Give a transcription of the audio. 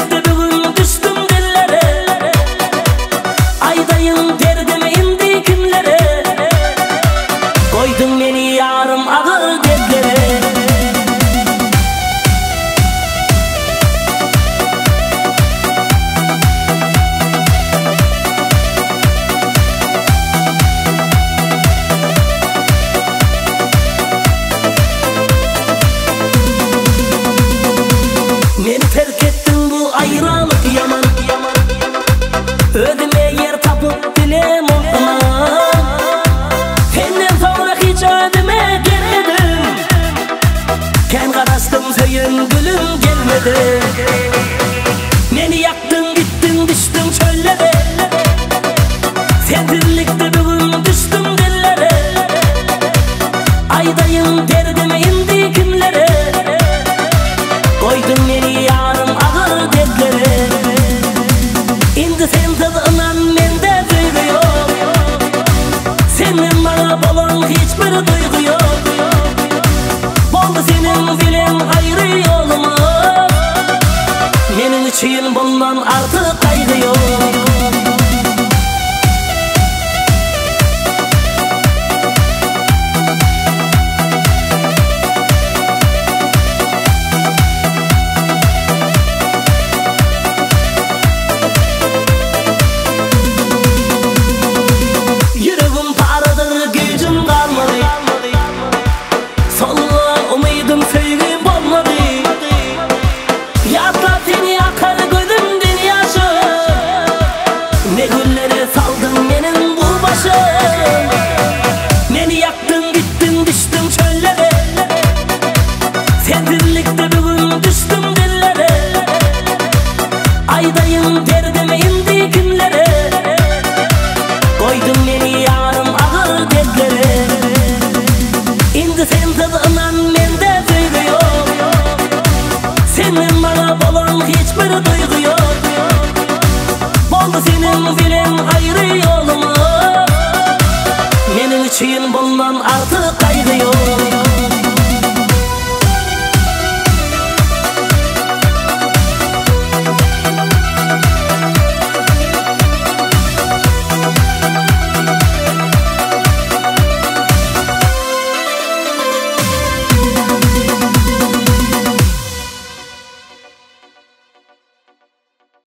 Sendirlikte bugün düştüm dillere. Aydayım derdim indi kimlere. Koydun beni yarım ağır derdlere. Beni terk ettin bu ayrılık yaman. Ödüme yer tapıp dilem olma. Senden sonra hiç ödüme gelmedim. Ken karastım söyün gülüm gelmedi. Beni yaktın gittin düştüm çöllere. Sendirlikte bugün düştüm dillere. Aydayım derdime indi kimlere. Koydun beni yarım ağır derdlere. İndi sen tadından mende duygu yok. Senin bana bolan hiçbir duygu yok. Oldu senin bilen ayrı yoluma. Benim için bundan artık kaygı yok. Saldın benim bu başım. Beni yaktın gittin düştüm çöllere. Sendirlikte bugün düştüm dillere. Aydayım derdime indi kimlere. Koydun beni yarım ağır derdlere.